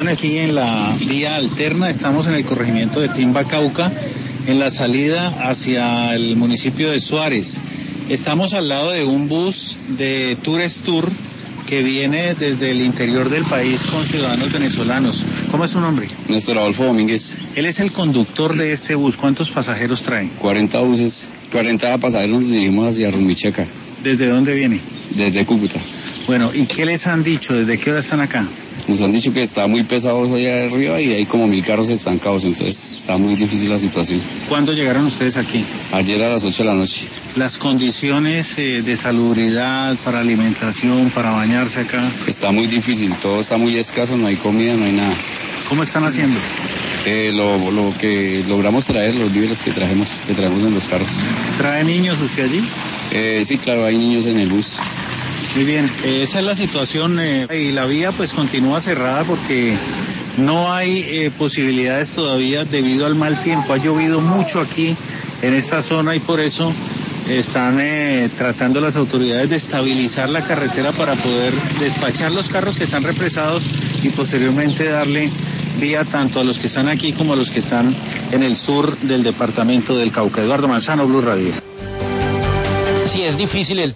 Aquí en la vía alterna, estamos en el corregimiento de Timba, Cauca, en la salida hacia el municipio de Suárez. Estamos al lado de un bus de Tours Tour que viene desde el interior del país con ciudadanos venezolanos. ¿Cómo es su nombre? Néstor Adolfo Domínguez. Él es el conductor de este bus. ¿Cuántos pasajeros trae? 40 buses, 40 pasajeros nos dirigimos hacia Rumichaca. ¿Desde dónde viene? Desde Cúcuta. Bueno, ¿y qué les han dicho? ¿Desde qué hora están acá? Nos han dicho que está muy pesado allá arriba y hay como 1000 carros estancados, entonces está muy difícil la situación. ¿Cuándo llegaron ustedes aquí? Ayer a las 8 de la noche. Las condiciones de salubridad, para alimentación, para bañarse acá. Está muy difícil, todo está muy escaso, no hay comida, no hay nada. ¿Cómo están haciendo? Lo que logramos traer, los víveres que traemos en los carros. ¿Trae niños usted allí? Sí, claro, hay niños en el bus. Muy bien, esa es la situación y la vía pues continúa cerrada porque no hay posibilidades todavía debido al mal tiempo. Ha llovido mucho aquí en esta zona y por eso están tratando las autoridades de estabilizar la carretera para poder despachar los carros que están represados y posteriormente darle vía tanto a los que están aquí como a los que están en el sur del departamento del Cauca. Eduardo Manzano, Blue Radio. Sí, es difícil el